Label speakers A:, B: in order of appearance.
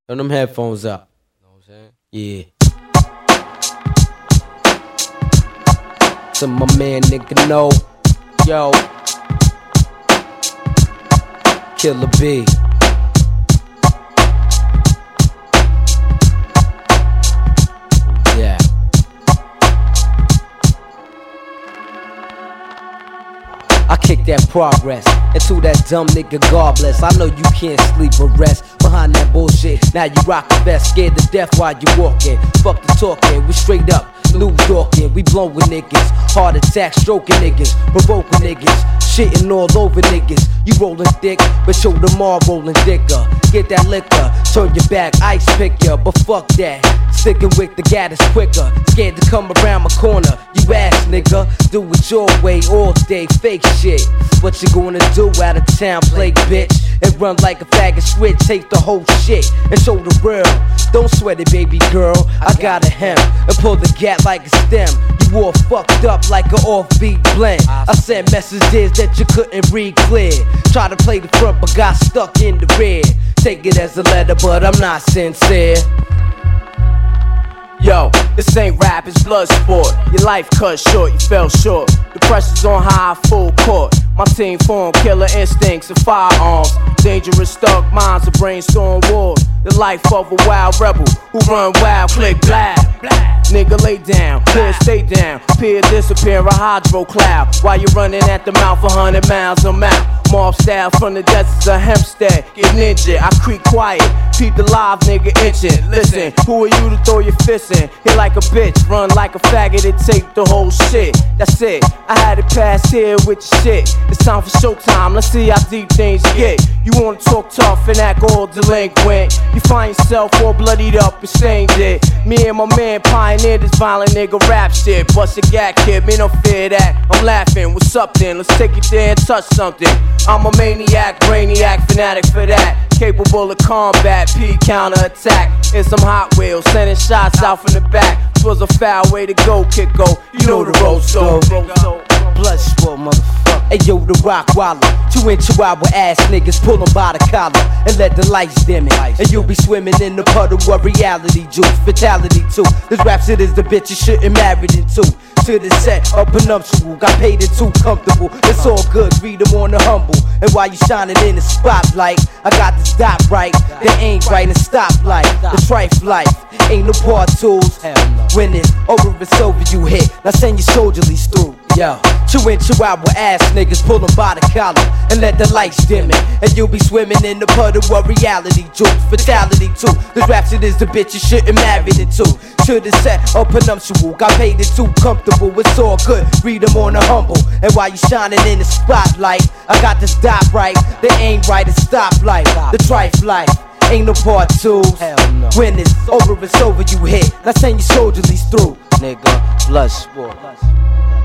A: Turn them headphones up. You know what I'm saying? Yeah. To my man, nigga, no. Yo. Killer B. Yeah. I kick that progress into that dumb nigga, God bless. I know you can't sleep or rest behind that bullshit. Now you rock the vest, scared to death while you walking. Fuck the talking, we straight up New Yorkin'. We blowin' niggas, heart attack, stroking niggas, provoking niggas, shitting all over niggas. You rollin' thick, but show them all rollin' thicker. Get that liquor, turn your back, ice pick ya. But fuck that, sticking with the gat is quicker. Scared to come around my corner, you ass nigga. Do it your way all day, fake shit. What you gonna do out of town, play bitch? And run like a faggot switch, take the whole shit and show the world. Don't sweat it, baby girl, I got a hem and pull the gap like a stem. You all fucked up like an offbeat blend. I sent messages that you couldn't read clear. Try to play the front but got stuck in the rear. Take it as a letter but I'm not sincere.
B: Yo, this ain't rap, it's blood sport. Your life cut short, you fell short. The pressure's on high, full court. My team formed killer instincts and firearms. Dangerous thug minds, a brainstorm war. The life of a wild rebel who run wild, click blah. Nigga lay down, peer stay down. Peer disappear a hydro cloud. While you running at the mouth 100 miles a mile. Mob style from the deserts of Hempstead. Get ninja, I creep quiet. Peep the live nigga itching. Listen, who are you to throw your fist in? Hit like a bitch, run like a faggot and take the whole shit. That's it, I had it pass here with your shit. It's time for showtime, let's see how deep things get. You wanna talk tough and act all delinquent. You find yourself all bloodied up and stained it. Me and my man pioneered this violent nigga rap shit. Bust a gat kid, me no fear that. I'm laughing, what's up then? Let's take it there and touch something. I'm a maniac, brainiac, fanatic for that. Capable of combat, P counter-attack. In some Hot Wheels, sending shots out from the back. This was a foul way to go, kiddo. You know the road, so
A: blood sport, motherfucker. Hey yo, the rock waller. 2-inch chihuahua ass niggas pull them by the collar and let the lights dim it. And you'll be swimming in the puddle of reality juice. Fatality too. This rap shit is the bitch you shouldn't married into. To the set, up prenuptial. Got paid it too comfortable. It's all good, read them on the humble. And while you shining in the spotlight, I got this dot right. They ain't right and stoplight. The trife life, ain't no part tools. When it's over, you hit. Now send your soldierlies through. Yo, 2-inch chihuahua ass niggas pull them by the collar and let the lights dim it. And you'll be swimming in the puddle of reality juice. Fatality too. This rap shit is the bitch you shouldn't marry into. To the set, up prenuptial. Got paid it too comfortable. It's all good, read them on the humble. And while you shining in the spotlight, I got this dot right. They ain't right and stoplight. The trife life, ain't no part twos. No. When it's over, you hit. Now send your soldierlies through. Nigga, blood sport.